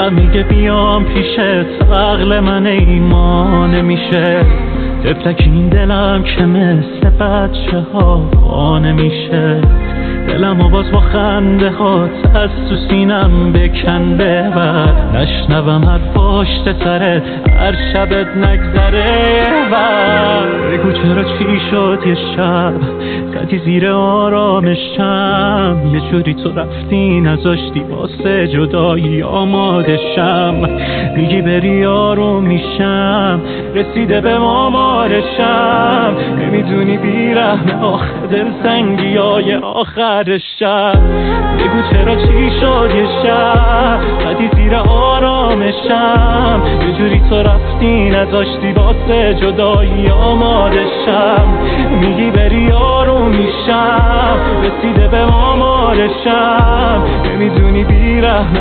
دلم میگه بیام پیشت، عقل من ایمان نمیشه. طفلک این دلم که مثل بچه ها نمیشه. دلم و باز با خنده هات از تو سینم بکن ببر، نشنوم هر پشت سرت هر شبت نگذره بر. بگو چرا چی شد یه شب زدی زیر آرامشم، یه جوری تو رفتی نذاشتی واسه جدایی آمادشم. میگی بری آروم میشم، رسیده به مامارشم. نمیدونی بیرحم آخه دل سنگی های آخر شب. بگو چرا چی شد یه شب زدی زیر آرامشم، یه جوری تو رفتی نذاشتی واسه جدایی آمادشم. میگی بری آروم میشم، رسیده به مامارشم. نمیدونی بیرحم